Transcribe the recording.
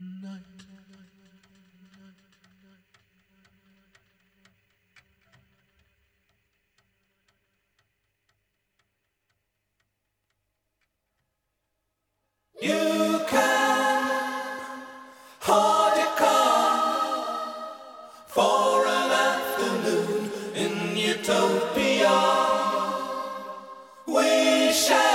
You can hold your car for an afternoon in utopia. We shall